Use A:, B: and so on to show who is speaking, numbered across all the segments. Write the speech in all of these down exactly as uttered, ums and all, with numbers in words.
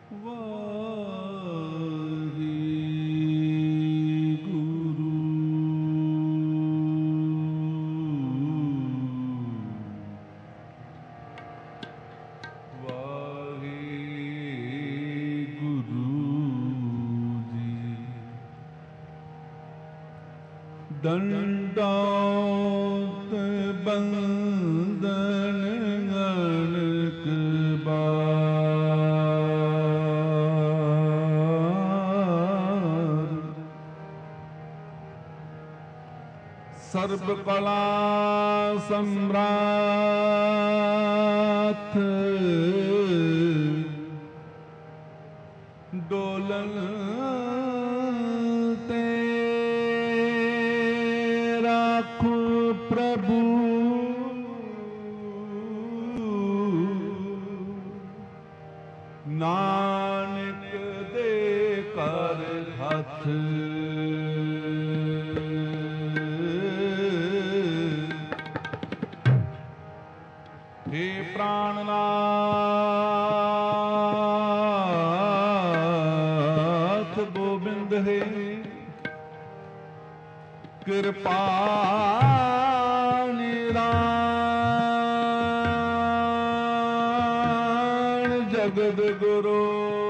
A: ਦੰਡੌਤ ਬੰਦਨ ਗਣਕ ਬਾਰ ਸਰਬ ਕਲਾ ਸਮਰਾਥ ਡੋਲਨ ਪ੍ਰਭੂ ਨਾਨਕ ਦੇ ਕਰ ਹੱਥ ਹੇ ਪ੍ਰਾਣਨਾਥ ਗੋਬਿੰਦ ਹੈ ਕਿਰਪਾ ਜਗਦ ਗੁਰੂ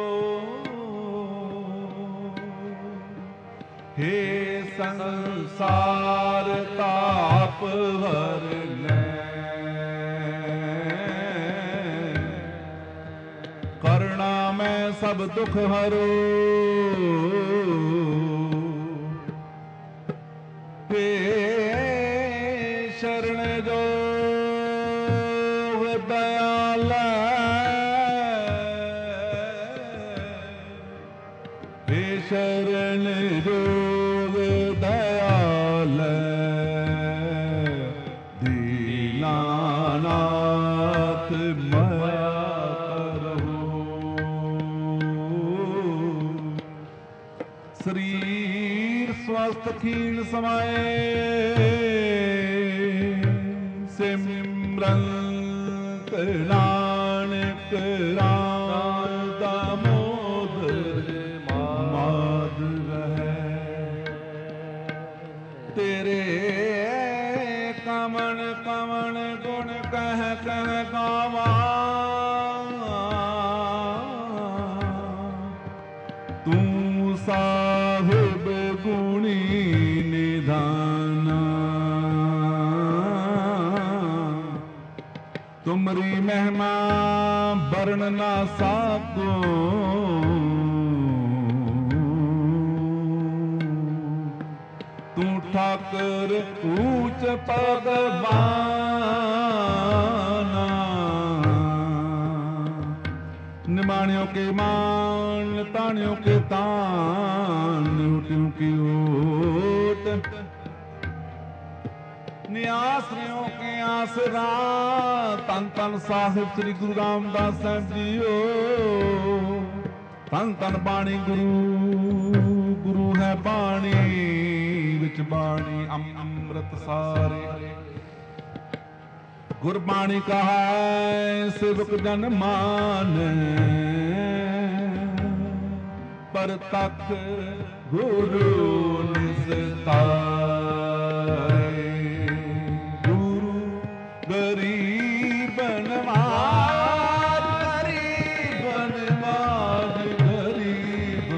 A: ਹੇ ਸੰਸਾਰ ਤਾਪ ਹਰਨੈ ਕਰੁਣਾ ਮੈਂ ਸਭ ਦੁਖ ਹਰੋ ਹੇ ਸ਼ਰਨ ਜੋ ਦਇਆਲਾ ਸ਼ਰਨ ਜੋਗ ਦਇਆਲ ਦੀਨਾਨਾਥ ਮਾਇਆ ਕਰਹੁ ਸਰੀਰ ਸਵਸਥ ਖੀਣ ਸਮਾਏ ਸਿਮਰਨ ਨਾਨਕ ਰਾਮ ਦਾਮੋਦਰ ਤੇਰੇ ਕਮਣ ਕਮਣ ਗੁਣ ਕਹਿ ਕਹਿ ਗਾਵਾਂ ਤੂੰ ਸਾਹਿਬ ਗੁਣੀ ਨਿਧਾਨਾ ਤੁਮਰੀ ਮਹਿਮਾ ਵਰਨ ਨਾ ਸਾਕੋ ਤੂੰ ਠਾਕਰ ਊਚ ਭਗਵਾਨਾ ਨਿਮਾਣਿਓ ਕੇ ਮਾਨ ਤਾਣਿਓ ਕੇ ਤਾਨ ਉਟਿਓ ਕੀ ਓਟ ਨਿਆਸਰਿਓ ਕੇ ਆਸਰਾ ਤਨ ਤਨ ਸਾਹਿਬ ਸ੍ਰੀ ਗੁਰੂ ਰਾਮਦਾਸ ਸਾਹਿਬ ਜੀਓ ਤਨ ਤਨ ਬਾਣੀ ਗੁਰੂ ਗੁਰੂ ਹੈ ਬਾਣੀ ਵਿੱਚ ਬਾਣੀ ਅੰਮ੍ਰਿਤ ਸਾਰੇ ਗੁਰਬਾਣੀ ਕਹੈ ਸੇਵਕ ਜਨ ਮਾਨੈ ਪਰ ਤਕ ਗੁਰੂ ਨਿਸਤਾਰੇ ਗੁਰੂ ਗਰੀਬ ਨਵਾਜ ਗਰੀਬ ਨਵਾਜ ਗਰੀਬ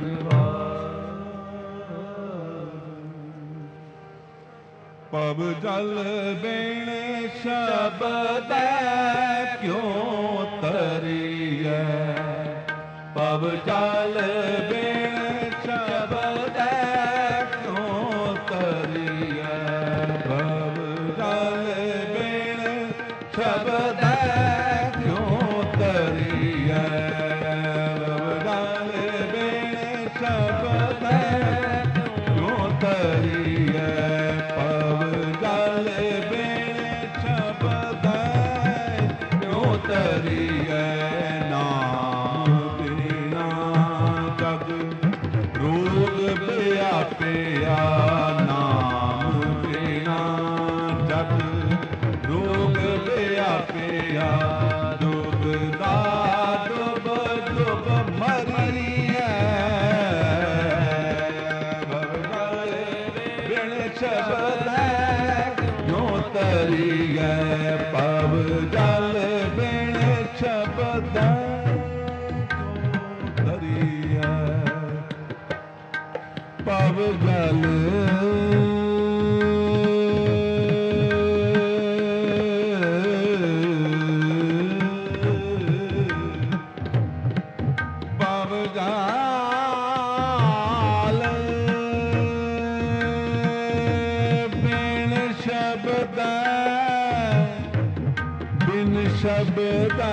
A: ਨਵਾਜ ਪਵ ਜਲ ਬੇਣ ਸ਼ਬਦੈ ਕਿਉ ਤਰੀਐ ਪਵ ਜਲ ਬੇਣ ਸ਼ਬਦੈ ਕਿਉ ਤਰੀਐ ਪਵ ਜਲ ਬੇਣ ਸ਼ਬਦੈ ਕਿਉ ਤਰੀਐ ਪਵ ਜਲ ਬੇਣ ਸ਼ਬਦੈ ਕਿਉ ਤਰੀਐ ਪਵ ਜਲ ਬੇਣ ਸ਼ਬਦੈ ਕਿਉ ਤਰੀਐ ਨਾਮ ਬਿਨਾ ਜਗ ਡੁੱਬ ਮਰੀਐ ਭਵ ਜਲ ਬਿਨ ਸ਼ਬਦੈ ਕਿਉ ਤਰੀਐ ਭਵ ਜਲ ਬਿਨ ਸ਼ਬਦੈ ਤਰੀਐ ਭਵ ਜਲ ਸ਼ਬਦੈ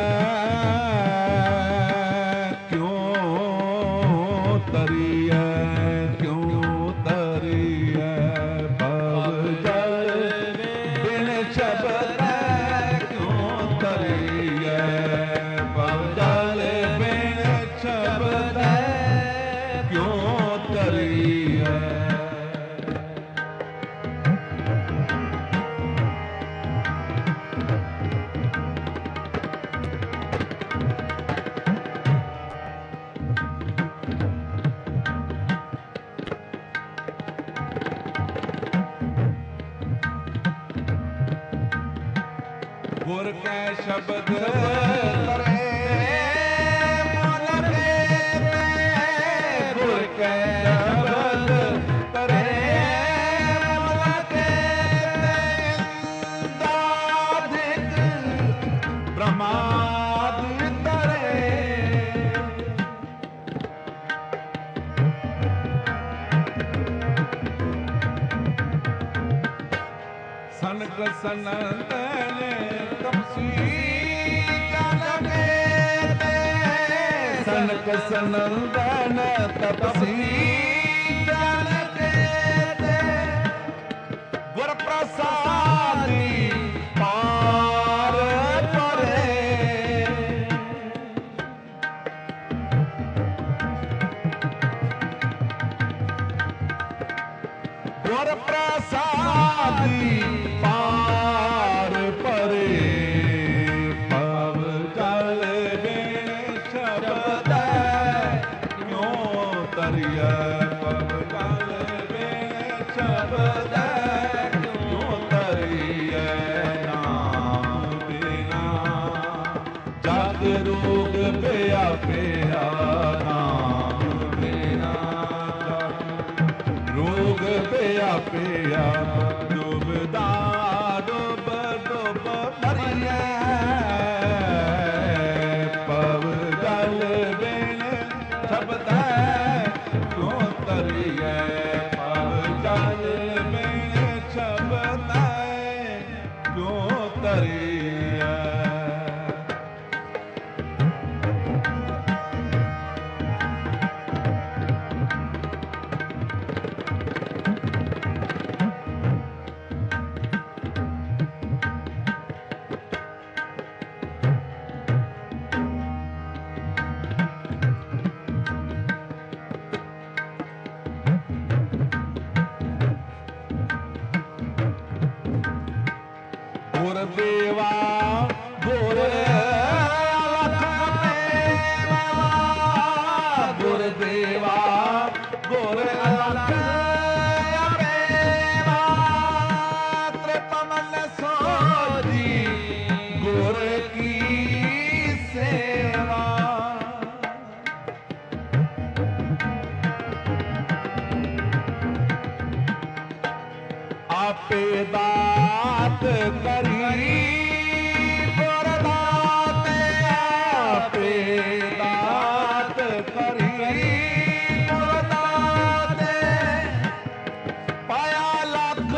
A: ਕਿਉ ਤਰੀਐ ਕਿਉ ਤਰੀਐ ਭਵ ਜਲ ਬਿਨ ਸ਼ਬਦੈ ਕਿਉ ਤਰੀਐ ਭਵ ਜਲ ਬਿਨ ਸ਼ਬਦੈ ਕਿਉ ਤਰੀਐ ਗੁਰ ਕੈ ਸ਼ਬਦ ਤਰੇ ਮਨ ਤੇਰੇ ਗੁਰ ਕੈ ਸ਼ਬਦ ਤਰੇ ਮਨ ਤੇਰੇ ਦਾਧਿਕ ਪ੍ਰਮਾਦ ਤਰੇ ਸਨਕ ਸਨੰਦਨ ਤਪਸੀ ਜਨਕੇ ਤੇ ਸਨਕ ਸਨੰਦਨ ਤਪਸੀ ਜਨਕੇ ਤੇ ਗੁਰ ਪ੍ਰਸਾਦੀ ਪਾਰ ਪਰੇ ਗੁਰ ਪ੍ਰਸਾਦੀ ਪਾਰ ਪਰੇ ਭਵ ਜਲ ਬਿਨ ਸ਼ਬਦੈ ਕਿਉ ਤਰੀਐ ਭਵ ਜਲ ਬਿਨ ਸ਼ਬਦੈ ਕਿਉ ਤਰੀਐ ਨਾਮ ਬਿਨਾ ਜਗ ਰੋਗ ਵਿਆਪਿਆ ਨਾਮ ਬਿਨਾ ਜਗ ਰੋਗ ਵਿਆਪਿਆ ਡੁੱਬਦਾ ਡੁੱਬ ਡੁੱਬ ਮਰੀਐ ਭਵ ਜਲ ਬਿਨ ਸ਼ਬਦੈ ਕਿਉ ਤਰੀਐ ਭਵ ਜਲ ਬਿਨ ਸ਼ਬਦੈ ਕਿਉ ਤਰੀਐ ਗੁਰ ਦੇਵਾ ਗੁਰ ਅਲਖ ਮੇਵਾ ਗੁਰ ਦੇਵਾ ਗੁਰ ਅਲਖ ਮੇਵਾ ਤ੍ਰਿਪਮਨ ਸੋਜੀ ਗੁਰ ਕੀ ਸੇਵਾ ਆਪੇ ਦਾਤ ਕਰੀ ਗੁਰ ਦਾਤੇ ਆਪੇ ਦਾਤ ਕਰੀ ਗੁਰ ਦਾਤੇ ਪਾਇਆ ਲੱਖ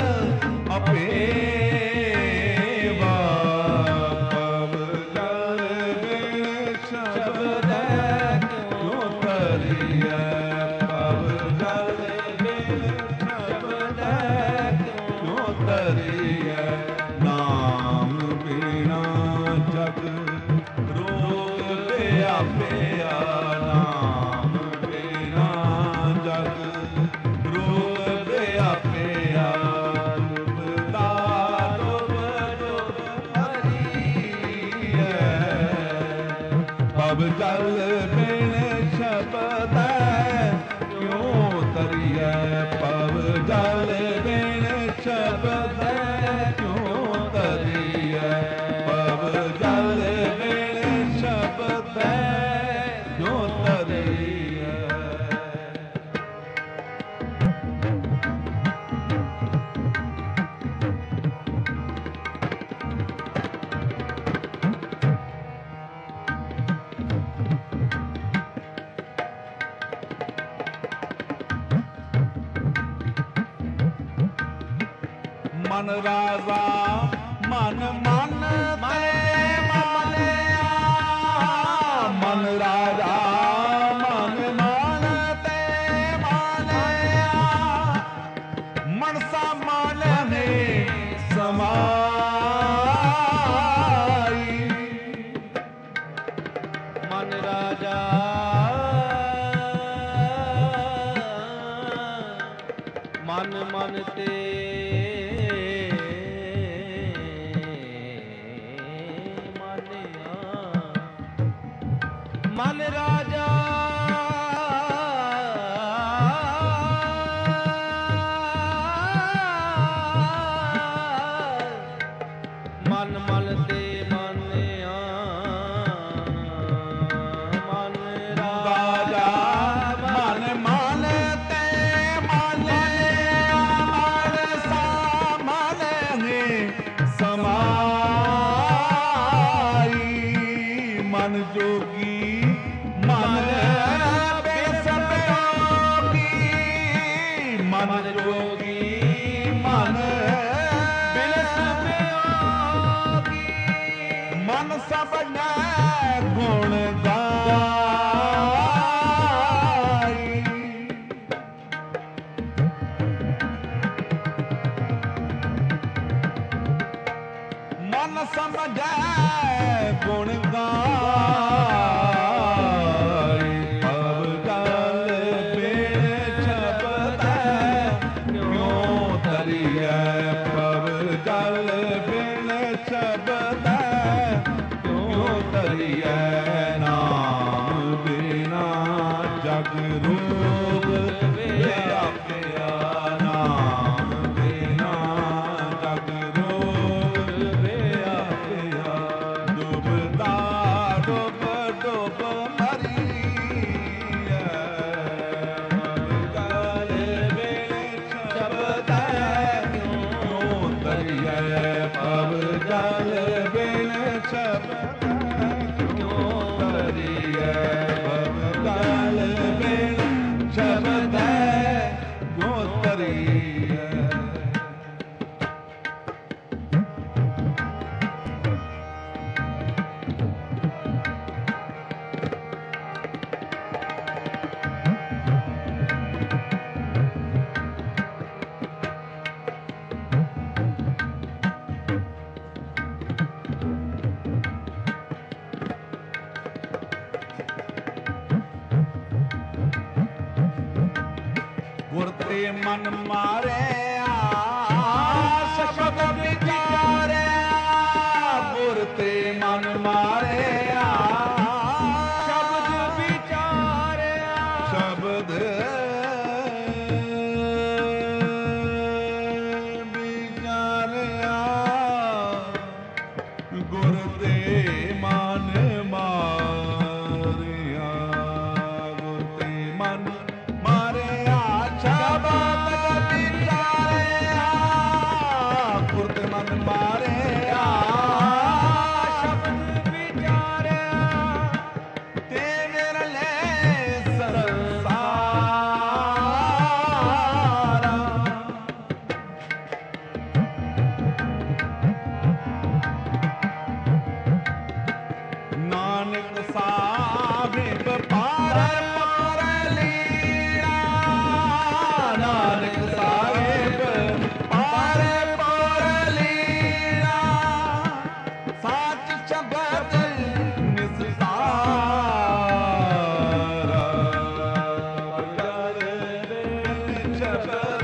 A: ਅਪੇਵਾ ਭਵ ਜਲ ਬਿਨ ਸ਼ਬਦੈ ਕਿਉ ਤਰੀਐ ਭਵ ਜਲ ਬਿਨ ਸ਼ਬਦੈ ਕਿਉ ਤਰੀਐ ਨਾਮ ਬਿਨਾ ਜਗ ਰੋਗ ਵਿਆਪਿਆ ਨਾਮ ਬਿਨਾ ਜਗ ਰੋਗ ਵਿਆਪਿਆ ਡੁੱਬਦਾ ਡੁੱਬ ਡੁੱਬ ਮਰੀਐ ਭਵ ਜਲ ਜਲ ਬਿਨ ਸ਼ਬਦ ਕਿਉਂ ਤਰੀਐ ਪਵ ਜਲ ਬਿਨ ਸ਼ਬਦ ਕਿਉਂ ਤਰੀਐ ਪਵ ਜਲ ਬਿਨ ਸ਼ਬਦ ਕਿਉਂ ਤਰੀਐ। ਮਨ ਰਾਜ਼ਾ ਮਨ ਮਨ ਤੇ ਮਾਨਿਆ ਮਨ ਰਾਜ਼ਾ ਮਨ ਮਨ ਤੇ ਮਾਨਿਆ ਮਨਸਾ ਮਨ ਨੇ ਸਮਾਈ
B: ਮਨ ਰਾਜਾ ਮਨ ਮਨ ਤੇ ਮਨ ਰਾਜਾ ਮਨ ਮਨ ਤੇ ਮਾਨਿਆ ਮਨ ਰਾਜਾ
A: ਮਨ ਮਨ ਤੇ ਮਾਨਿਆ ਮਨ ਸਾ ਮਨ ਨੇ ਸਮਾਈ ਮਨ ਜੋਗੀ ਮਨ ਬੇਸਬ ਜੋਗੀ ਮਨ ਜੋਗੀ ਮਨ ਬਿਲਸ ਬਿਯੋਗੀ ਮਨ ਸਭ ਨੇ ਗੁਣ ਗਾਈ ਮਨ ਸਮਝੈ ਗੁਣ ਗਾਈ ਪਵ ਜਲ ਬਿਨ ਸ਼ਬਦ ਕਿਉਂ ਤਰੀਐ ਪਵ ਜਲ ਬਿਨ ਸ਼ਬਦ ਕਿਉਂ ਤਰੀਐ ਨਾਮ ਬਿਨਾ ਜਗ ਰੂਪ ਵਿਆਪਿਆ ਨਾਮ ਬਿਨਾ ਜਗ ਰੂਪ ਵਿਆਪਿਆ ਡੁਬਦਾ ਡੁਬ ਡੁਬ ਮਰੀਐ ਪਵ ਜਲ ਬਿਨ ਸ਼ਬਦ ਕਿਉਂ ਤਰੀਐ ਪਵ ਜਲ ਬਿਨ ਸ਼ਬਦ ਕਿਉਂ ਤਰੀਐ ਪਵ ਜਲ ਬਿਨ ਸ਼ਬਦ ਕਿਉਂ ਤਰੀਐ। ਗੁਰ ਤੇ ਮਨ ਮਾਰਿਆ ਸ਼ਬਦ ਵਿਚਾਰਿਆ ਗੁਰ ਤੇ ਮਨ ਮਾਰਿਆ
B: ਸ਼ਬਦ ਵਿਚਾਰਿਆ
A: ਸ਼ਬਦ ਵਿਚਾਰਿਆ ਗੁਰ ਤੇ ਮਨ ਮਾਰਿਆ ਗੁਰ ਤੇ ਮਨ ਮਾਰਿਆ ਸ਼ਬਦ ਵਿਚਾਰਿਆ ਗੁਰ ਤੇ ਮਨ ਮਾਰਿਆ
B: ਸ਼ਬਦ ਵਿਚਾਰਿਆ
A: ਤੇ ਨਿਰਲੇ ਸੰਸਾਰਾ ਨਾਨਕ ਸਾਹਿਬ ਪਾਰ ਪਾਰ ਲੀਲਾ ਨਾਨਕ ਸਾਹਿਬ ਪਾਰ ਪਾਰ ਲੀਲਾ ਸਾਚ ਸ਼ਬਦ ਨਿਸਤਾਰਾ ਜਲ ਬਿਨ ਸ਼ਬਦ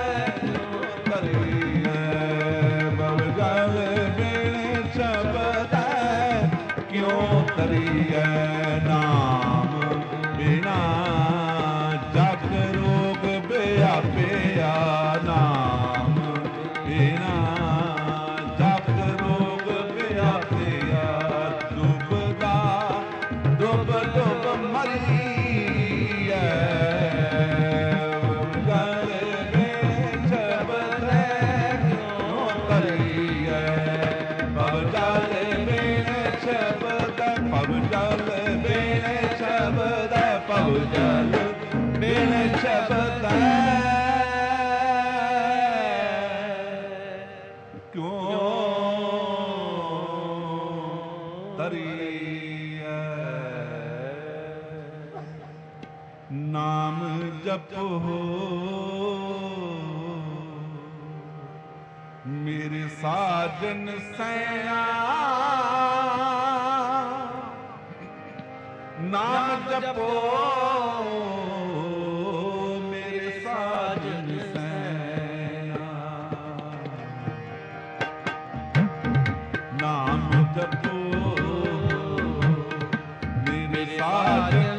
A: ਤਰੀਐ ਬਵ ਜਲ ਬਿਨ ਸ਼ਬਦ ਕਿਉਂ ਤਰੀਐ ਨਾਮ ਡੁੱਬ ਡੁੱਬ ਮਰੀਐ ਜਲ ਬਿਨ ਸ਼ਬਦ ਕਿਉ ਤਰੀਐ ਪਵ ਜਲ ਬਿਨ ਸ਼ਬਦ ਪਵ ਜਲ ਬਿਨ ਸ਼ਬਦ ਪਵ ਜਲ ਬਿਨ ਸ਼ਬਦ ਨਾਮ ਜਪੋ ਮੇਰੇ ਸਾਜਨ ਸੈਆ ਨਾਮ ਜਪੋ ਮੇਰੇ ਸਾਜਨ ਸੈਆ ਨਾਮ ਜਪੋ ਮੇਰੇ ਸਾਜਨ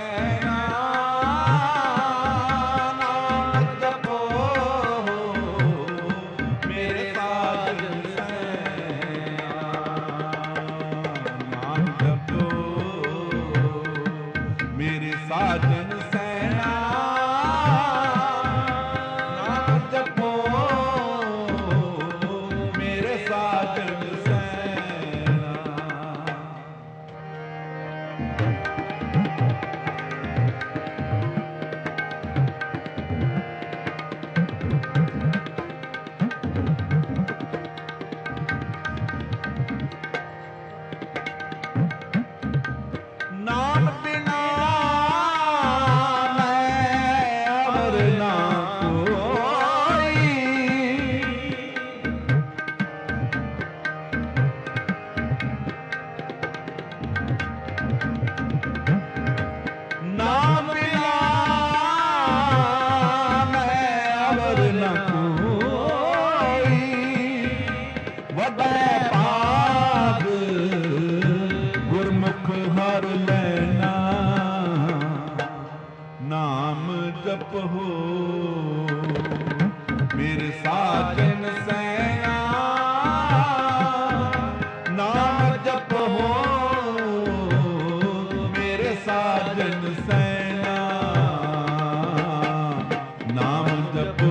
A: ਸਾਜਨ ਸੈਨਾ ਨਾਮ ਜਪੋ ਮੇਰੇ ਸਾਜਨ ਸੈਨਾ ਨਾਮ ਬਿਨਾ ਨਾਮ ਬਿਨਾ ਮੈਂ ਅਵਰ ਨ ਕੋਈ ਵੱਡਾ ਭਾਗ ਗੁਰਮੁਖ ਹਰ ਲੈਣਾ ਨਾਮ ਜਪੋ ਮੇਰੇ ਸਾਜਨ ਸੈਨਾ ਨਾਮ ਜਪੋ ਸਾਜਨ ਸੈਨਾ ਨਾਮ ਜਪੋ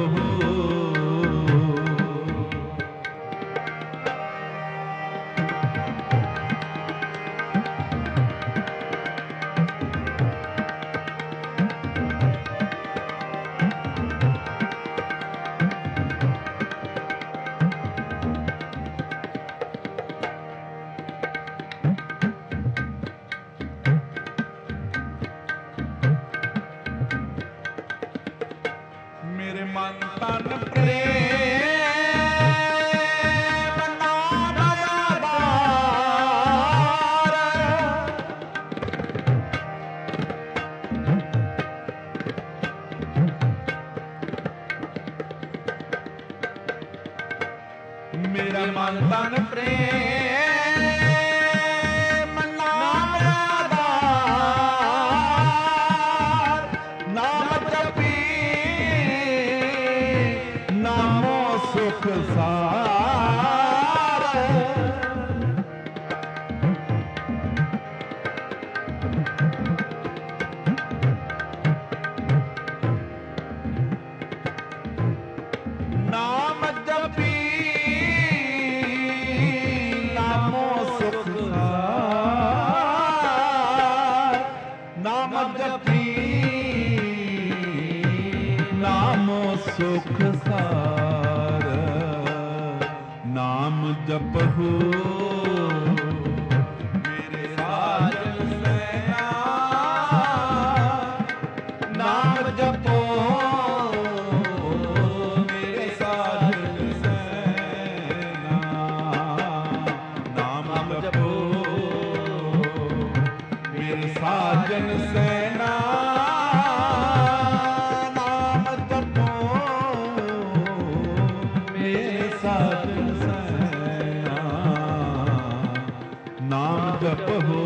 A: ਮੇਰੇ ਮਨ ਤਨ ਪ੍ਰੇਮ ਨਾਮ ਆਧਾਰ ਮੇਰਾ ਮਨ ਤਨ ਪ੍ਰੇਮ ਨਾਮ ਆਧਾਰ ਨਾਮ ਜਪੀ ਨਾਮੋ ਸੁਖ ਸਾਰ ਨਾਮ ਜਪੀ ਨਾਮੋ ਸੁਖ ਸਾਰ ਨਾਮ ਜਪੀ ਨਾਮੋ ਸੁਖ ਸਾਰ ਨਾਮ ਜਪਹੁ ਮੇਰੇ ਸਾਜਨ ਸੈਨਾ ਨਾਮ ਜਪੋ ਮੇਰੇ ਸਾਜਨ ਸੈਨਾ ਨਾਮ ਜਪੋ ਮੇਰੇ ਸਾਜਨ ਸੈਨਾ ਸਾਜਨ ਸੈਨਾ ਨਾਮ ਜਪੋ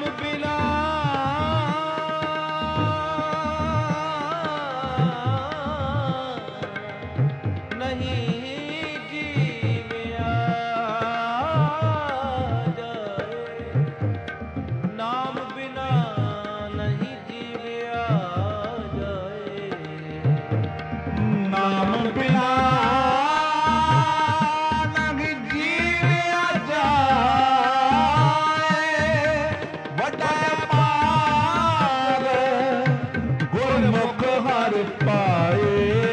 B: ਬਿਨਾ ਨਹੀਂ ਜੀਵਿਆ ਜਾਏ, ਨਾਮ ਬਿਨਾ ਨਹੀਂ ਜੀਵਿਆ ਜਾਏ,
A: ਨਾਮ ਬਿਨਾ ਨਹੀਂ ਜੀਵਿਆ ਜਾਏ, ਵੱਡਾ ਭਾਗ ਗੁਰਮੁਖ ਹਰਿ ਪਾਏ।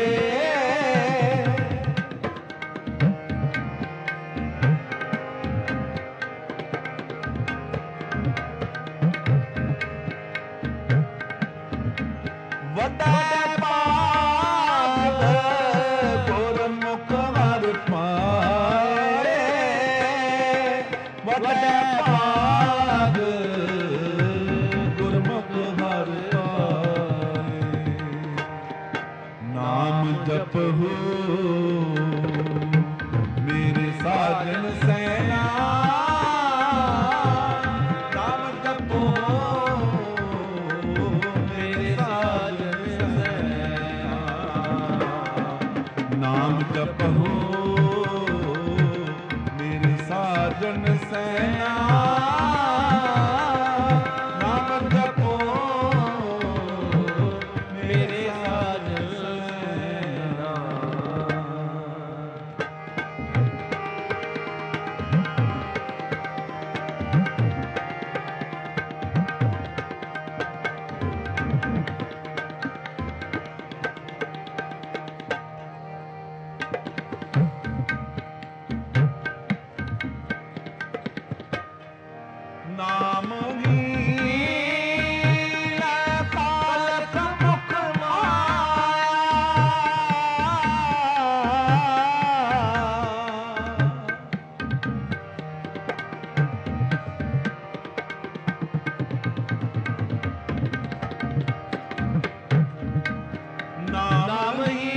A: ਵੱਡਾ ਭਾਗ ਗੁਰਮੁਖ ਹਰਿ ਪਾਏ, ਵੱਡਾ ਭਾਗ ਗੁਰਮੁਖ ਹਰਿ ਪਾਏ। ਨਾਮ ਜਪਹੁ ਮੇਰੇ ਸਾਜਨ ਸੈਨਾ, ਨਾਮ ਜਪੋ ਮੇਰੇ ਸਾਜਨ ਸੈਨਾ, ਨਾਮ ਜਪਹੁ ਮੇਰੇ ਸਾਜਨ ਸੈਨਾ, ਨਾਮ ਜਪੋ
B: ਮੇਰੇ ਸਾਜਨ ਸੈਨਾ।
A: ਨਾਮ ਹੀ ਲੈ ਪਾਲਕ ਮੁਖ ਮਾਇਆ, ਨਾਮ ਹੀ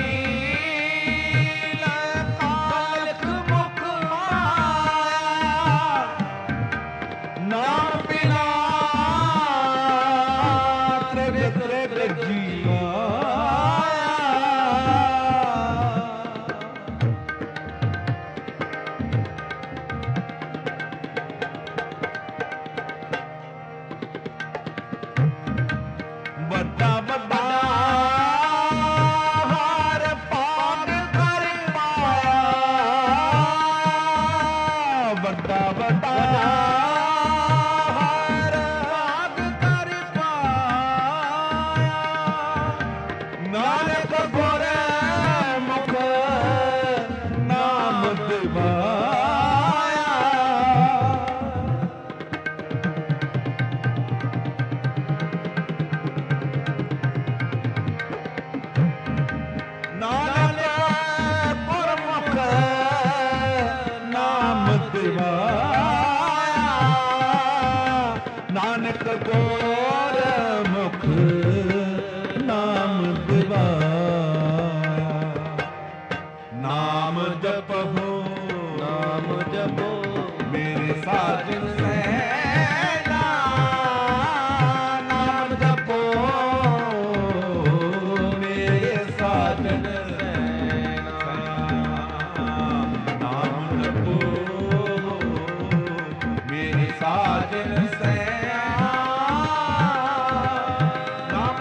A: ਲੈ ਪਾਲਕ ਮੁਖ ਮਾਇਆ, ਨਾਮ ਬਿਨਾ ਤ੍ਰਿਵਿਧ ਤ੍ਰਿਵਿਧ ਜੀਵਾਇਆ, ਵੱਡਾ ਵੱਡਾ ਹਰ ਭਾਗ ਕਰ ਪਾਇਆ, ਵੱਡਾ ਵੱਡਾ ਹਰ ਭਾਗ ਕਰ ਪਾਇਆ, ਨਾਨਕ ਗੁਰਮੁਖ ਨਾਮ ਦਿਵਾਇਆ, ਨਾਨਕ ਗੁਰਮੁਖ ਨਾਮ ਦਿਵਾਇਆ, ਨਾਨਕ ਗੁਰਮੁਖ ਨਾਮ ਦਿਵਾਇਆ। ਨਾਮ ਜਪਹੁ
B: ਨਾਮ ਜਪੋ
A: ਮੇਰੇ ਸਾਜਨ ਸੈਨਾ, ਨਾਮ ਜਪੋ ਮੇਰੇ ਸਾਜਨ ਸੈਨਾ, ਨਾਮ ਜਪੋ ਮੇਰੇ ਸਾਜਨ ਸੈਨਾ, ਨਾਮ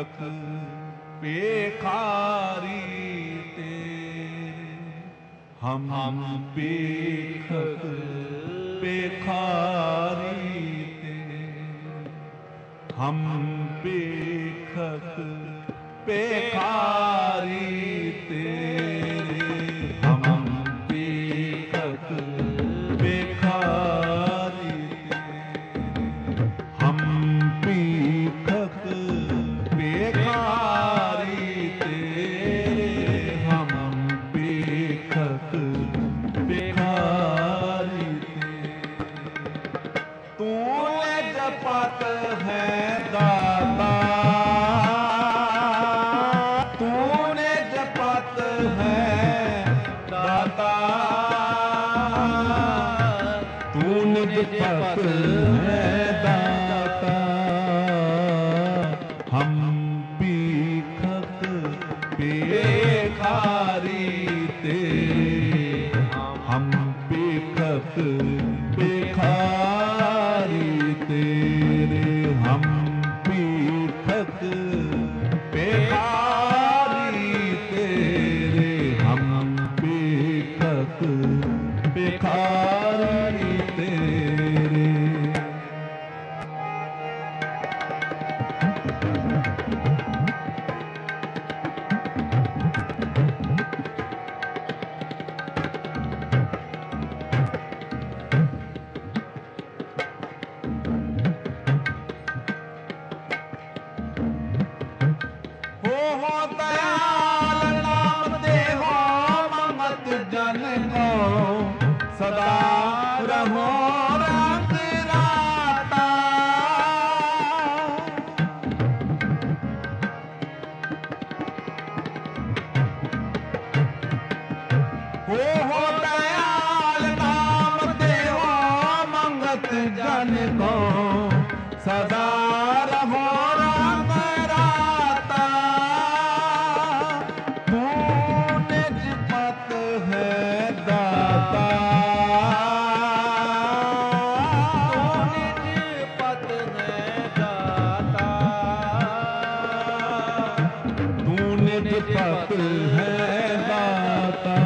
A: पेखक पेखारी तेरे, हम पेखक पेखारी तेरे, हम पेखक पेखारी तेरे, हम पेखक पेखारी तेरे, हम पेखक पेखारी तेरे, हम पेखक पेखारी तेरे। तूने जपत है दाता, तूने जपत है दाता, तूने जपत है दाता, हम पेखक पेखारी तेरे, हम पेखक पेखारी तेरे, हम पेखक पेखारी तेरे, हम पेखक पेखारी तेरे। हो हो दयाल नाम दे हो मंगत जन को, सदा रहो रंग राता। हो हो दयाल नाम दे हो मंगत जन को, सदा रहो रंग राता। तूने जपत है दाता,
B: तूने जपत है दाता,
A: तूने जपत है दाता,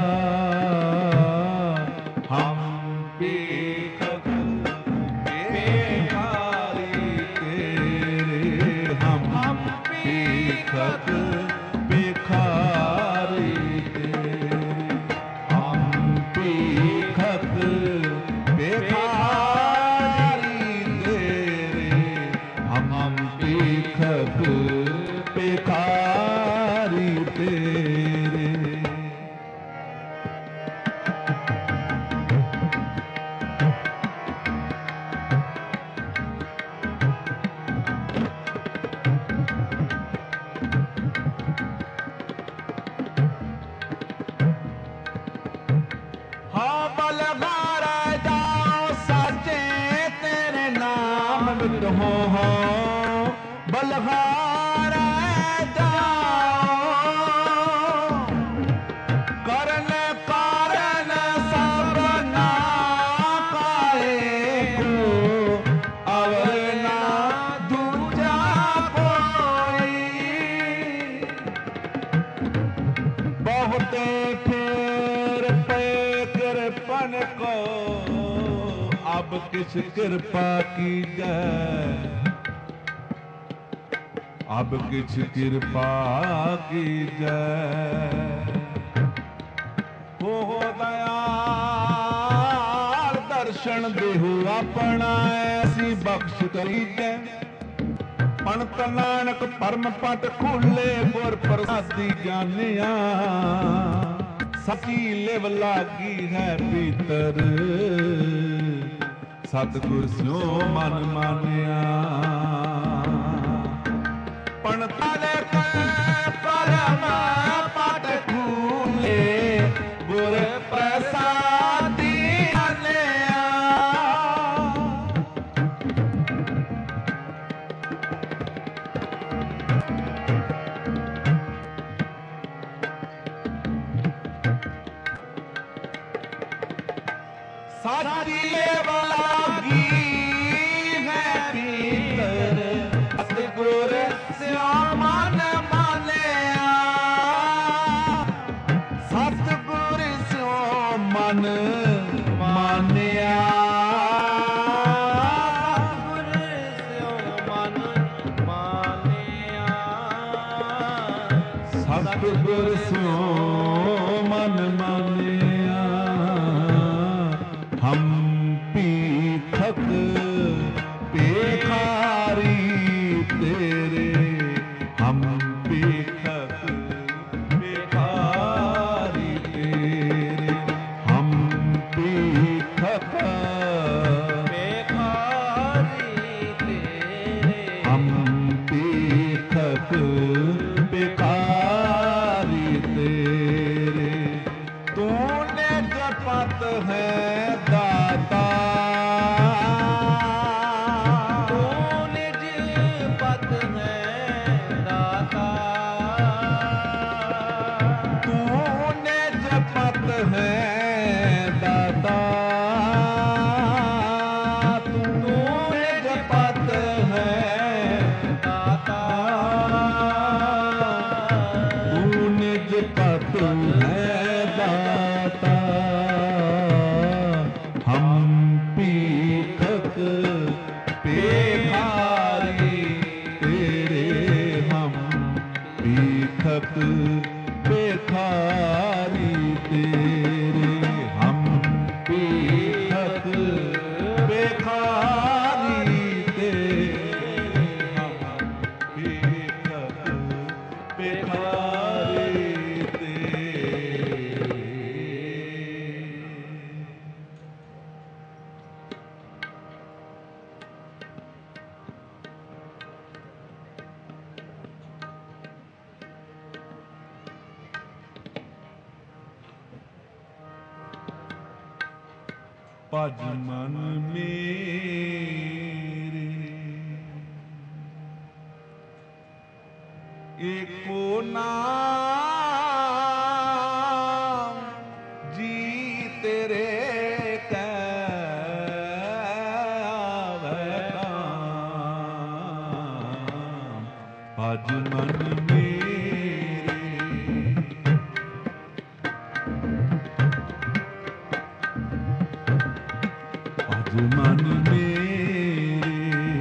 A: हम पेखक पेखारी तेरे, हम पेखक पेखारी तेरे, हम पेखक पेखारी तेरे, हम पेखक पेखारी तेरे। हाँ बलगार जाओ सचे तेरे नाम विद हो हो, बलगार जाओ करन कारण सब ना काए को, अवर ना दूजा कोई। बहुते फेर पे कृपन को, अब किस कृपा की जय, अब किस कृपा की जय। हो दयाल दर्शन देहु अपना, ऐसी बख्श करी जय। पंत नानक परम पट खुले गुर प्रसादी जानिया, सची लिव लागी है भीतर, सतगुर स्यो मन मानिया। पंत नानक परम पट खुले गुर प्रसादी जानिया, साची लेव लागी है भीतर, सतगुर स्यो मन ਸਤਿਗੁਰ ਸਿਓ ਮਨ ਮਾਨਿਆ ਹਮ ਭੀਖਕ ਭੇਖਾਰੀ ਤੇਰੇ ਹਮ ਭੀਖਕ ਭੇਖਾਰੀ ਤੇਰੇ ਹਮ ਭੀਖਕ
B: ਭੇਖਾਰੀ ਤੇਰੇ
A: ਹਮ ਭੀਖਕ ਭੇਖਾਰੀ ਤੇਰੇ ਤੂਨੇ ਜਪਤ ਹੈ ਦਾਤਾ
B: ਤੂੰ ਨਿਜ ਪਤ ਹੈ ਦਾਤਾ
A: ਤੂਨੇ ਜਪਤ ਹੈ ਦਾਤਾ ਤੂਨੇ ਜਪਤ ਹੈ
B: ਦਾਤਾ
A: ਤੂਨੇ ਜਪਤ ਹੈ ਦਾਤਾ ਹਮ ਭੀਖਕ ਭੇਖਾਰੀ ਤੇਰੇ ਹਮ ਭੀਖਕ ਭੇਖਾਰੀ ਤੇਰੇ ਹਮ ਭੀਖਕ ਭੇਖਾਰੀ ਤੇਰੇ ਹਮ ਭੀਖਕ ਭੇਖਾਰੀ ਤੇਰੇ ਭਜ ਮਨ ਮੇਰੇ ਏਕੋ ਨਾਮ ਜੀ ਤੇਰੇ ਕੈ ਆਵੈ ਕਾਮ ਭਜ ਮਨ ਮੇਰੇ ਭਜ ਮਨ ਮੇਰੇ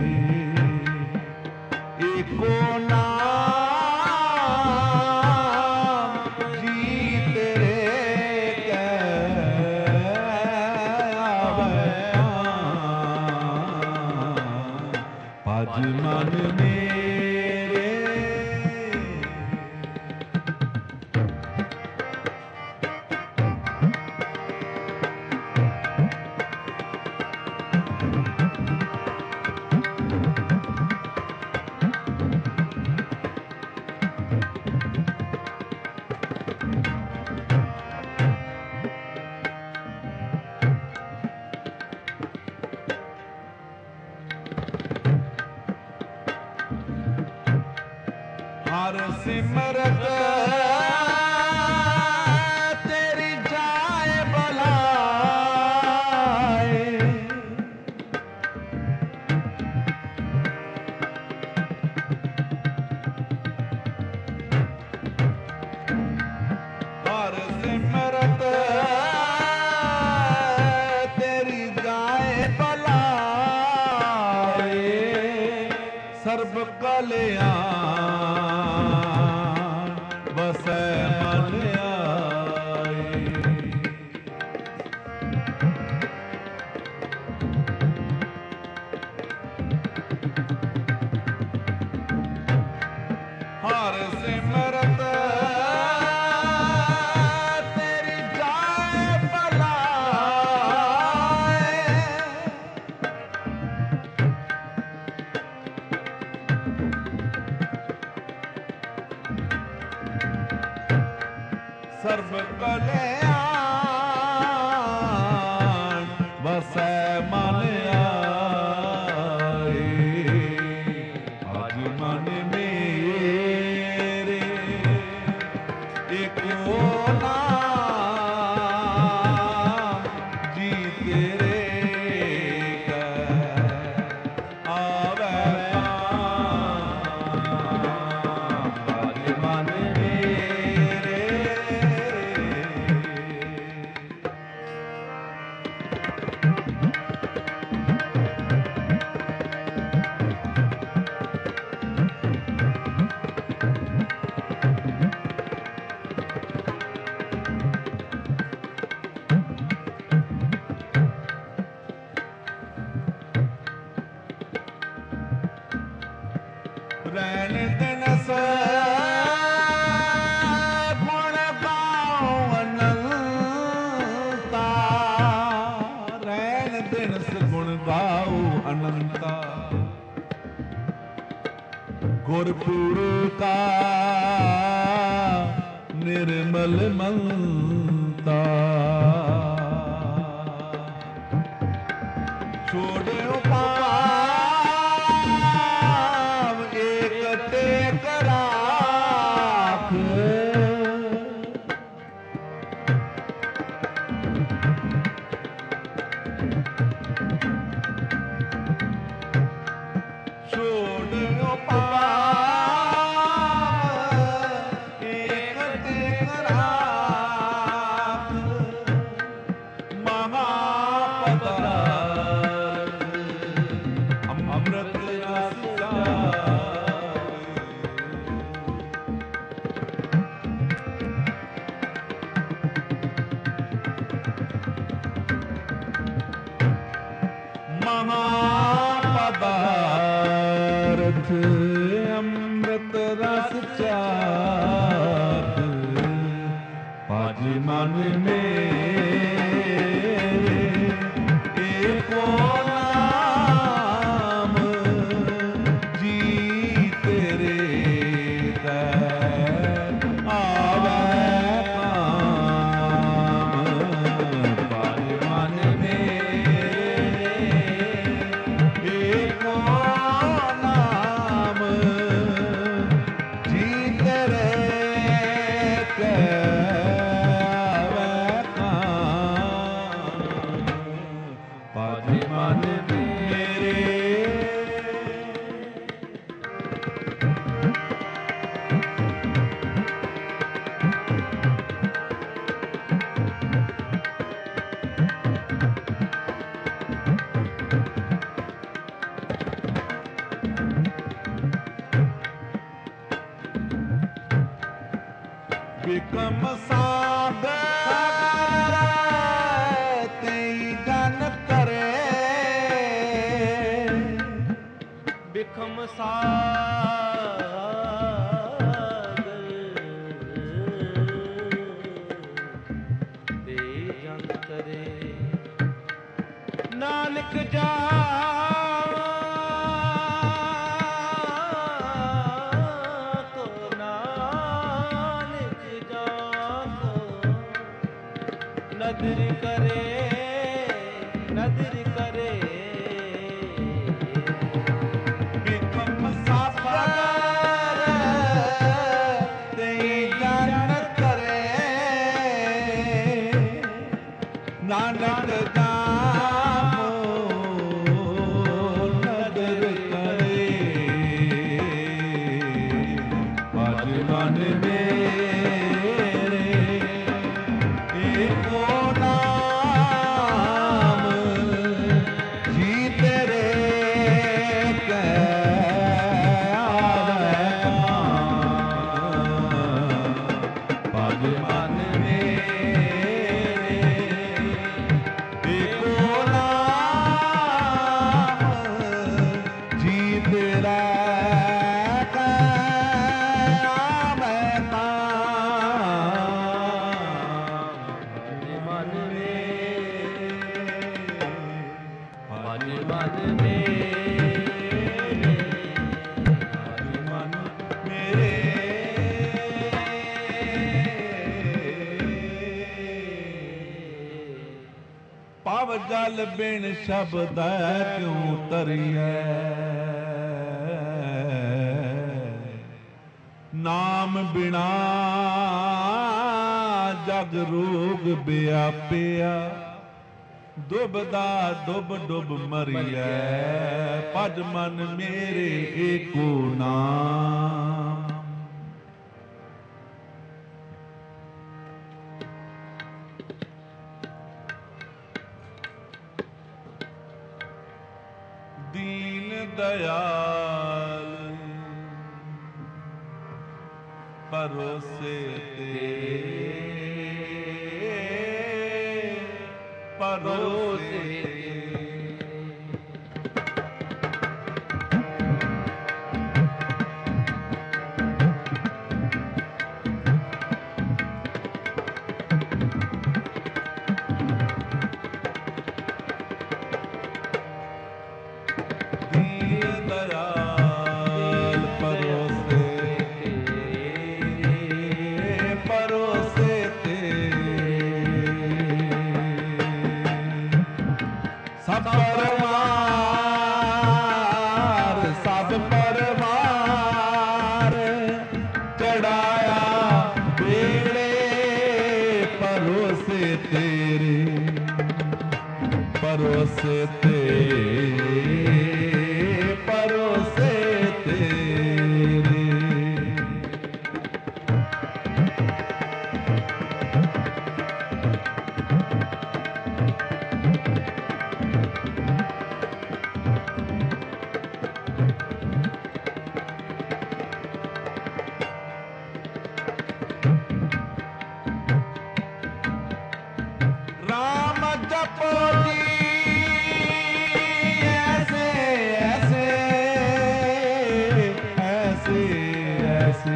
A: ਏਕੋ ਨਾਮ ਜੀ ਤੇਰੇ ਕੈ ਆਵੈ ਭਜ ਮਨ ਮੇਰੇ ਹਰ ਸਿਮਰਤ ਤੇਰੀ ਜਾਏ ਬਲਾਏ ਹਰ ਸਿਮਰਤ ਤੇਰੀ ਜਾਏ ਬਲਾਏ ਸਰਬ ਕਲਿਆਣ ਵਸੈ ਮਨ ਆਏ ਹਰ ਸਿਮਰਤ ਤੇਰੀ ਜਾਏ ਬਲਾਏ ਸਰਬ ਕਲਿਆਣ ਵਸੈ ਮਨ ਆਏ ਭਜ ਮਨ ਮੇਰੇ ਏਕੋ ਨਾਮ ਜੀ ਤੇਰੇ ਕੈ ਆਵੈ ਕਾਮ ਭਜ ਮਨ ਮੇਰੇ गुरपुर का निर्मल मनता छोड़ो पाव एक टेक राख छोड़ो पाव एक टेक राख महापदार्थ अमृत रस महापदार्थ अमृत रस चाख पाज मन में एको नाम जी तेरे कै आवे काम पाज मन में एको नाम जी तेरे कै आवे काम पाज मन मेरे बिकम सागर तेई जन करे
B: बिखम सागर ते जन करे नानक जा को नानक जा को नदर करे नदर करे
A: बिकम सागर तेई जन करे नानक जामो नदर करे पाज मन मेरे एको नाम जी तेरे कै आवे काम पाज मन मेरे एको नाम जी तेरा कै आवे काम
B: मन में
A: पाज मन मेरे पाव जल बिन शब्द क्यों तरिए नाम बिना जग रोग व्यापिया दुबदा दुब डुब मरिए पज मन मेरे एको नाम दीन दयाल परोसे ते परोसे दीन दयाल परोसे परोसे तेरे परोसे तेरे राम जपो जी ऐसे ऐसे ऐसे ऐसे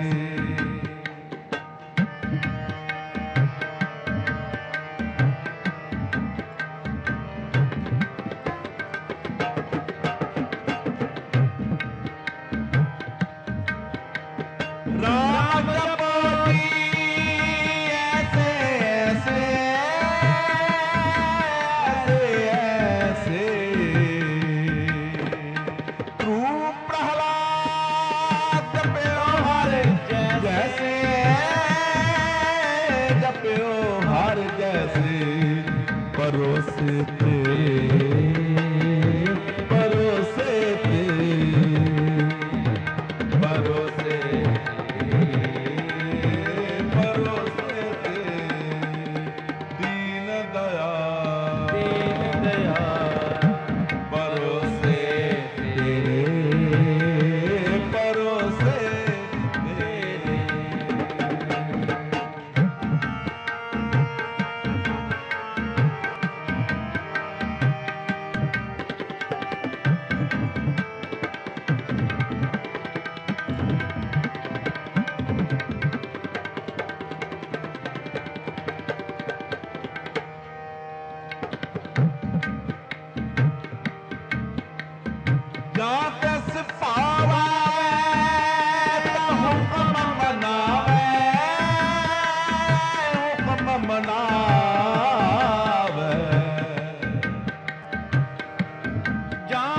A: राम जपो जी ऐसे ऐसे ऐसे तू प्रहलाद जप्यो हर जैसे जप्यो हर जैसे परोसे तेरे परोसे तेरे परोसे परोसे दीन दयाल
B: दीन दयाल
A: परोसे तेरे परोसे तेरे ਜਾਂ ਤਿਸ ਪਾਵੈ ਤਾਂ ਹੁਕਮ ਮਨਾਵੈ ਹੁਕਮ ਮਨਾਵੈ
B: ਜਾਂ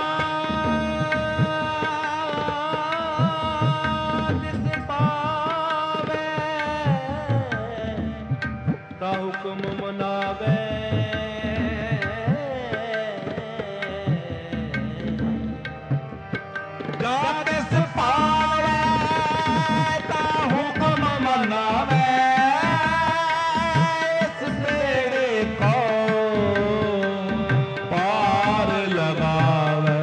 B: ਤਿਸ ਪਾਵੈ ਤਾ ਹੁਕਮ ਮਨਾਵੈ
A: ਜਾਂ ਤਿਸ ਪਾਵੈ ਤਾਂ ਹੁਕਮ ਮਨਾਵੈ ਇਸ ਬੇੜੇ ਕੋ ਪਾਰ ਲਗਾਵੈ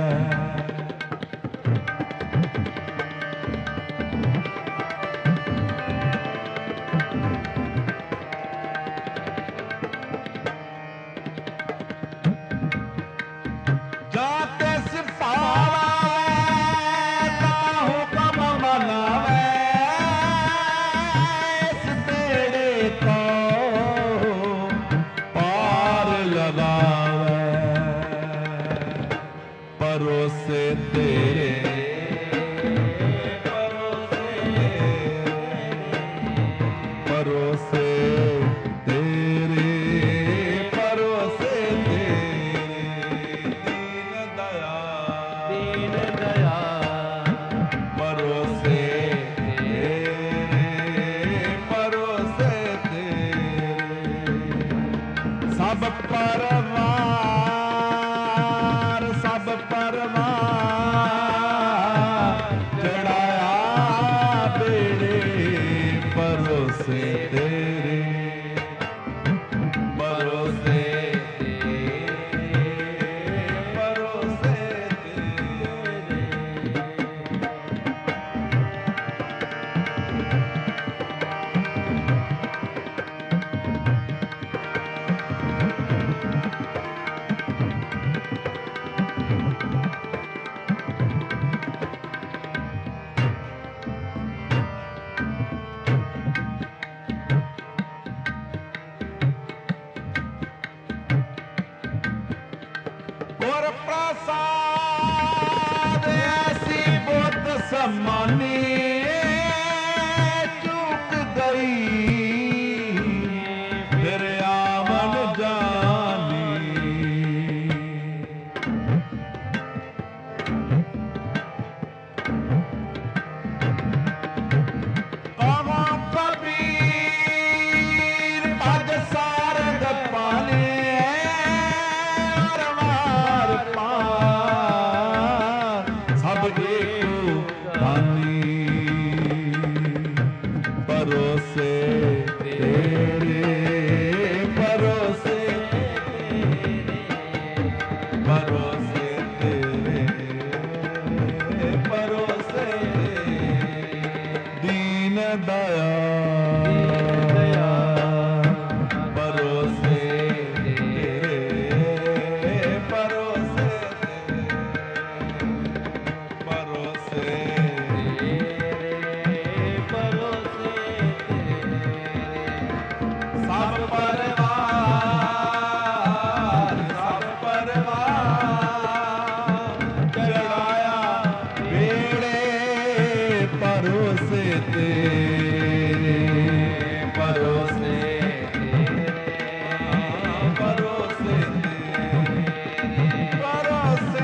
A: ਜਾਂ ਤਿਸ ਪਾਵੈ ਤਾਂ ਹੁਕਮ ਮਨਾਵੈ ਇਸ ਬੇੜੇ ਕੋ ਪਾਰ ਲਗਾਵੈ ਪਰੋਸੇ ਤੇਰੇ ਪਰੋਸੇ ਤੇਰੇ ਪਰੋਸੇ ਤੇਰੇ ਦੀਨ ਦਇਆਲ
B: दीन दयाल
A: परोसे तेरे परोसे तेरे सब परवार सब परवार चढ़ाया बेड़े परोसे तेरे परोसे तेरे परोसे तेरे गुर प्रसाद ऐसी बुद्ध समानी चूक गई फिर आवन जानी कहाँ कबीर भज सारंग पाले और ਦਇਆ
B: ਦਇਆ
A: ਭਰੋਸੇ ਤੇਰੇ ਭਰੋਸੇ ਭਰੋਸੇ
B: ਤੇਰੇ ਭਰੋਸੇ ਤੇਰੇ
A: ਸਭ ਪਰਿਵਾਰ ਸਭ ਪਰਿਵਾਰ ਚੜਾਇਆ ਵੇੜੇ ਭਰੋਸੇ ਤੇਰੇ ਭਰੋਸੇ ਭਰੋਸੇ ਤੇਰੇ ਭਰੋਸੇ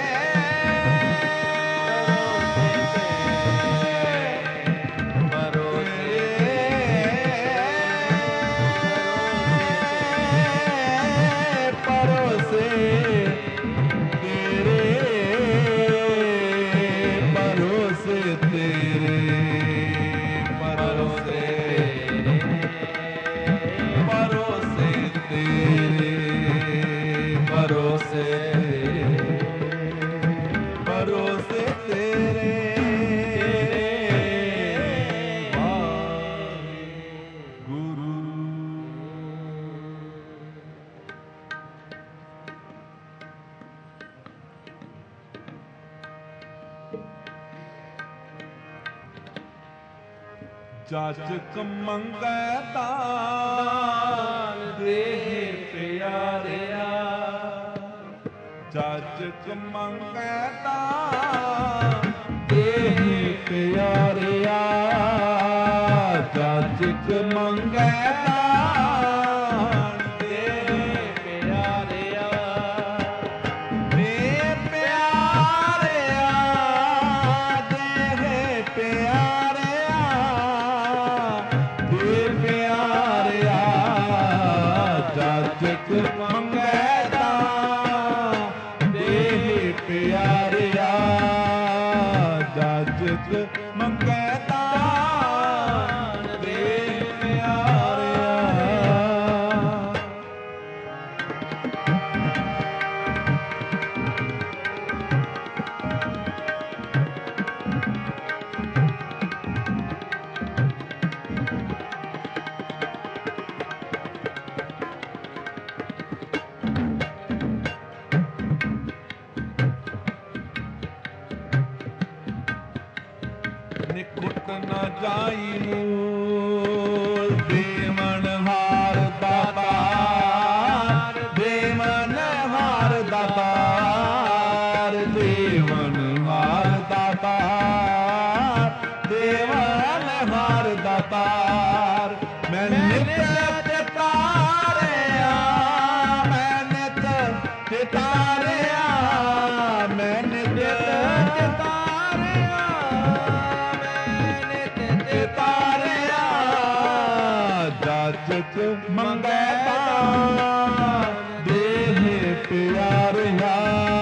A: ਭਰੋਸੇ ਤੇਰੇ ਭਰੋਸੇ ਤੇਰੇ ਭਰੋਸੇ ਭਰੋਸੇ ਤੇਰੇ ਭਰੋਸੇ ਭਰੋਸੇ ਤੇਰੇ ਗੁਰੂ ਜਾਚਕ ਮੰਗੈ ਦਾਨ ਦੇਹ ਪਿਆਰਿਆ ਜਾਚਕ ਮੰਗੈ ਦਾਨ ਦੇਹ ਪਿਆਰਿਆ ਜਾਚਕ ਮੰਗੈ ਦਾਨ ਦੇਹ
B: ਪਿਆਰਿਆ
A: ਦੇਹ ਪਿਆਰਿਆ ਦੇਹ ਪਿਆਰਿਆ ਦੇਹ ਪਿਆਰਿਆ ਜਾਚਕ ਮੰਗੈ ਦਾਨ ਦੇਹ ਪਿਆਰਿਆ ਜਾਚਕ ਮੰਗੈ ਦਾਨ ਦੇਹ ਪਿਆਰਿਆ ਨਿਕਟ ਨਾ ਜਾਈ ਮੂਲ ਦੇਵਨ ਹਾਰ ਦਾਤਾਰ ਦੇਵਨ ਹਾਰ ਦਾਤਾਰ ਦੇਵਨ ਹਾਰ ਦਾਤਾਰ ਦੇਵਨ ਹਾਰ ਦਾਤਾਰ ਮੈਂ ਨਿਤ ਚਿਤਾਰਿਆ ਮੈਂ ਨਿਤ ਚਿਤਾਰਿਆ ਮੈਂ ਨਿਤ ਚਿਤਾਰਿਆ ਤਾਰਿਆ ਜਾਚਕ ਮੰਗੈ ਦਾਨ ਦੇਹ ਪਿਆਰਿਆ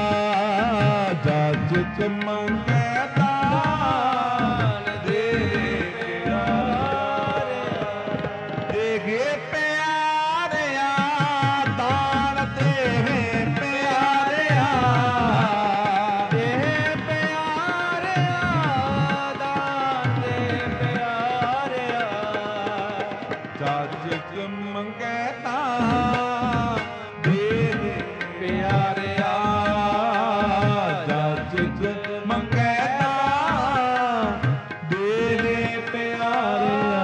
A: ਜਾਚਕ ਮੰਗੈ ਦਾਨ ਦੇਹ ਪਿਆਰਿਆ ਦੇਹ ਪਿਆਰਿਆ ਦਾਨ ਦੇਹ ਪਿਆਰਿਆ
B: ਦੇਹ ਪਿਆਰਿਆ ਦਾਨ ਦੇਹ ਪਿਆਰਿਆ
A: ਜਾਚਕ ਮੰਗੈ ਦਾਨ ਦੇਹ
B: ਪਿਆਰਿਆ
A: ਜਾਚਕ ਮੰਗੈ ਦਾਨ ਦੇਹ ਪਿਆਰਿਆ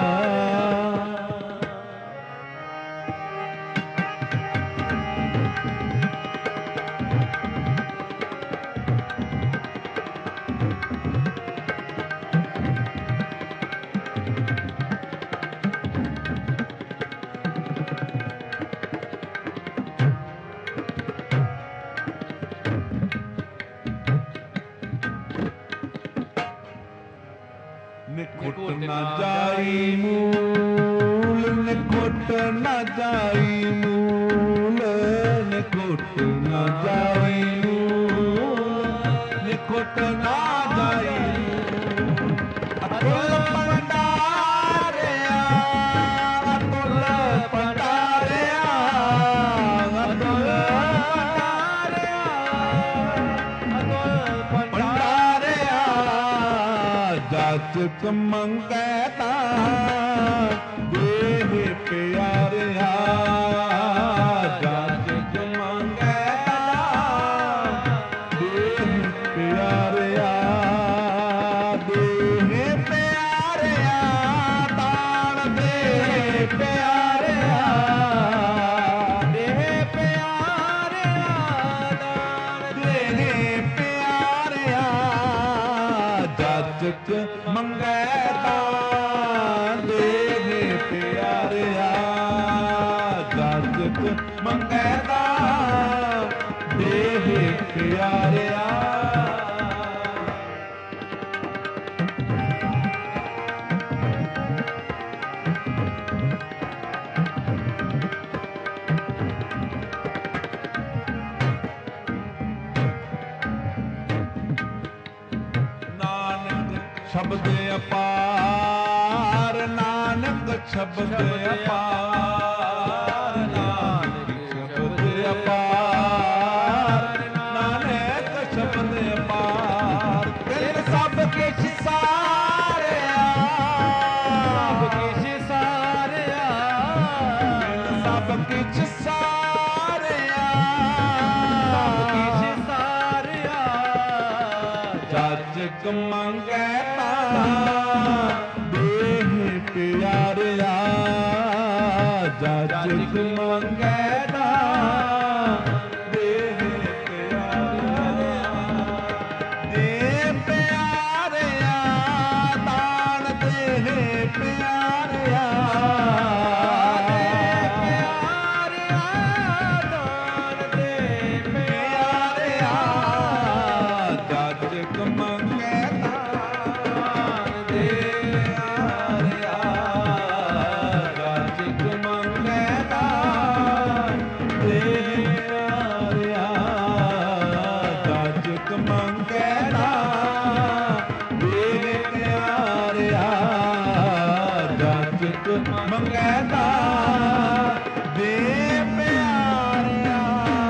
A: ਨਿਕਟ ਨਾ ਜਾਈ ਮੂਲ ਨਿਕਟ ਨਾ ਜਾਈ ਮੂਲ ਨਿਕਟ ਨਾ ਜਾਈ ਮੂਲ ਨਿਕਟ ਨਾ ਜਾਈ ਅਤੁਲ ਪੰਡਾਰਿਆ ਅਤੁਲ ਪੰਡਾਰਿਆ ਅਤੁਲ ਪੰਡਾਰਿਆ ਜਾਚਕ ਮੰਗੈ ਦਾਨ ਚ ਮੰਗੈ ਦਾਨ ਦੇਵੇ ਪਿਆਰਿਆ ਜੱਜ ਚ ਮੰਗੈ ਦਾਨ ਦੇਵੇ ਪਿਆਰਿਆ ਸ਼ਬਦ ਅਪਾਰ ਨਾਨਕ ਸ਼ਬਦ ਅਪਾਰ ਨਾਨਕ ਸ਼ਬਦ ਅਪਾਰ ਨਾਨਕ ਸ਼ਬਦ ਅਪਾਰ ਤਿਲ ਸਭ ਕਿਛ ਸਾਰਿਆ
B: ਸਭ ਕਿਛ ਸਾਰਿਆ
A: ਤਿਲ ਸਭ ਕਿਛ ਸਾਰਿਆ
B: ਸਭ ਕਿਛ ਸਾਰਿਆ
A: ਜੱਜ ਮੰਗੈ ਦੇਹ ਪਿਆਰਿਆ ਜੱਜ ਮੰਗੈ ਦੇਹ ਪਿਆਰਿਆ ਦੇ ਪਿਆਰਿਆ ਦਾਨ ਦੇਹ ਪਿਆਰਿਆ
B: ਦਾਨ ਦੇ
A: ਪਿਆਰਿਆ ਜੱਜ ਮੰਗੈ ਮੰਗੈ ਦਾਨ ਦੇ ਪਿਆਰਿਆ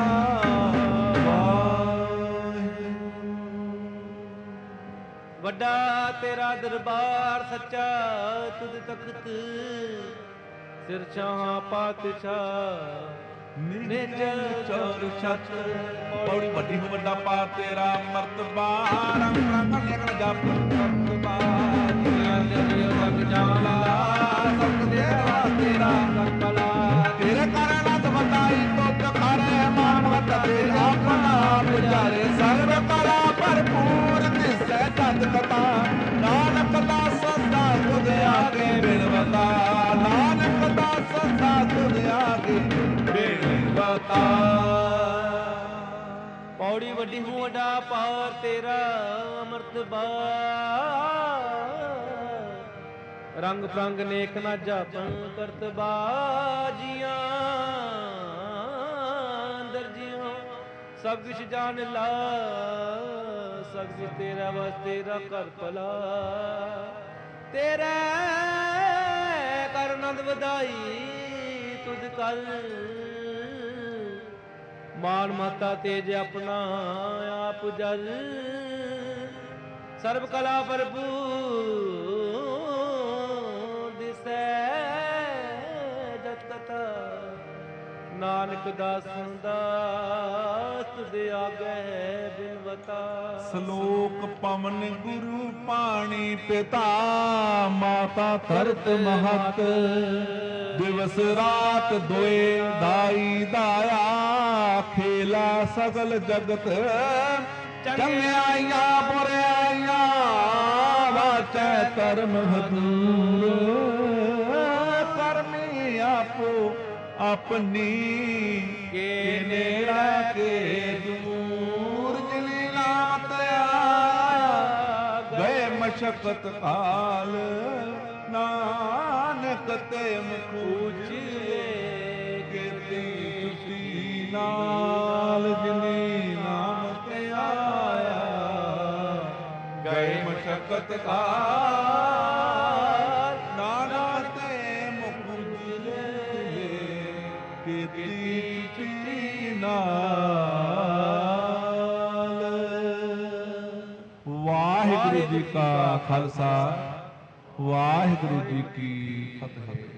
B: ਵੱਡਾ ਤੇਰਾ ਦਰਬਾਰ ਸੱਚਾ ਤੁਧ ਤਖਤ ਸਿਰ ਛਾਂ ਪਾਤਸ਼ਾਹ
A: ਨਿਜਲ ਚੌਰ ਛਤ ਪੌੜੀ ਵੱਡੀ ਹੋ ਵੱਡਾ ਪਾਰ ਤੇਰਾ ਮਰਤਬਾ ਰੰਗ ਰੰਗ ਅਨੇਕ ਜਪ ਮਰਤਬਾ
B: ਦੁਨੀਆ ਦੇ ਲਿਓ ਤੱਕ ਜਾਲਾ ਸਤ ਦੇਵਾ ਤੇਰਾ ਸਕਲਾ
A: ਤੇਰੇ ਕਾਰਨ ਵਧਾਈ ਤੁਧ ਕਰੇ ਮਾਨਵਤ ਤੇ ਆਪਣਾ ਪੁਜਾਰੇ ਸਰਬ ਕਲਾ ਭਰਪੂਰ ਦਿਸੈ ਜਤ ਕਥਾ ਨਾਨਕ ਦਾ ਸੰਸਾ ਤੁਧ ਆਗੇ ਬਿਨਵਤਾ ਨਾਨਕ ਦਾ ਸੰਸਾ ਤੁਧ ਆਗੇ ਬਿਨਵਤਾ
B: ਪੌੜੀ ਵੱਡੀ ਹੂੰ ਵੱਡਾ ਪਾਰ ਤੇਰਾ ਅਮਰਤਬਾ ਰੰਗ ਪ੍ਰੰਗ ਨੇਕ ਨਾ ਜਾਪਨ ਕਰਤਬਾ ਜੀਆਂ ਅੰਦਰ ਜੀਓ ਸਭ ਕੁਛ ਜਾਣ ਲਾ ਸਭ ਕੁਛ ਤੇਰਾ ਵਸ ਤੇਰਾ ਕਰ ਭਲਾ ਤੇਰੇ ਕਰ ਆਨੰਦ ਵਧਾਈ ਤੁਧ ਕਲ ਮਾਨ ਮਾਤਾ ਤੇਜ ਆਪਣਾ ਆਪ ਜਲ ਸਰਬ ਕਲਾ ਭਰਪੂਰ ਦਿਸੈ ਜਤ ਕਥਾ ਨਾਨਕ ਦਾਸਨ ਦਾਸ ਤੁਧ ਆਗੇ ਬਿਨਵਤਾ
A: ਸ਼ਲੋਕ ਪਵਨ ਗੁਰੂ ਪਾਣੀ ਪਿਤਾ ਮਾਤਾ ਧਰਤ ਮਹਤ ਦਿਵਸ ਰਾਤ ਦੋਏ ਦਾਈ ਦਾਇਆ ਖੇਲਾ ਸਗਲ ਜਗਤ ਚੰਗਿਆਈਆਂ ਬੁਰਿਆਈਆਂ ਵਾਚੈ ਧਰਮ ਹਦੂਰ ਕਰਮੀ ਆਪੋ ਆਪਣੀ ਕੇ ਨੇੜਾ ਕੇ ਦੂਰ ਜਿਨੀ ਨਾਮ ਆਇਆ ਗਏ ਮਸ਼ਕਤ ਕਾਲ ਨਾਨਕ ਤੇ ਮੁਖੂਚੀਏ ਕੀਤੀ ਤੁਸੀ ਨਾਲ ਜਿਨੀ ਨਾਮ ਤੇ ਆਇਆ ਗਏ ਮਸ਼ਕਤ ਕਾਲ ਨਾਨਕ ਤੇ ਮੁਖੂਚੀਏ ਕੀਤੀ ਤੁਸੀ ਨਾਲ। ਵਾਹਿਗੁਰੂ ਜੀ ਕਾ ਖਾਲਸਾ ਵਾਹਿਗੁਰੂ ਜੀ ਕੀ ਫਤਿਹ।